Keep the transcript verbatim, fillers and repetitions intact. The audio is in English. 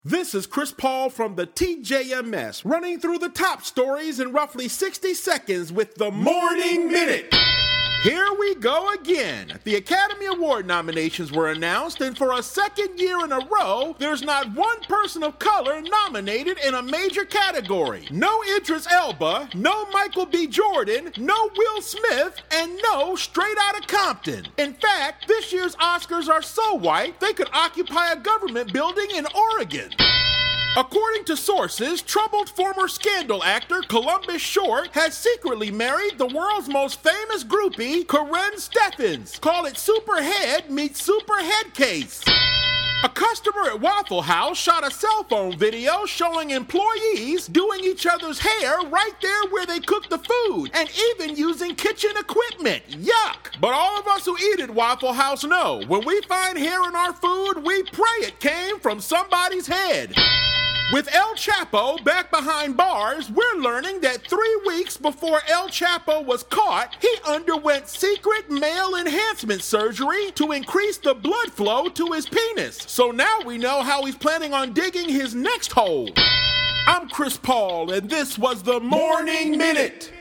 This is Chris Paul from the T J M S, running through the top stories in roughly sixty seconds with the Morning Minute. Here we go again. The Academy Award nominations were announced, and for a second year in a row, there's not one person of color nominated in a major category. No Idris Elba, no Michael B. Jordan, no Will Smith, and no Straight Outta Compton. In fact, this year's Oscars are so white, they could occupy a government building in Oregon. According to sources, troubled former Scandal actor Columbus Short has secretly married the world's most famous groupie, Karrine Steffans. Call it Superhead meets Superhead Case. A customer at Waffle House shot a cell phone video showing employees doing each other's hair right there where they cook the food, and even using kitchen equipment. Yuck! But all of us who eat at Waffle House know, when we find hair in our food, we pray it came from somebody's head. With El Chapo back behind bars, we're learning that three weeks before El Chapo was caught, he underwent secret male enhancement surgery to increase the blood flow to his penis. So now we know how he's planning on digging his next hole. I'm Chris Paul, and this was the Morning Minute.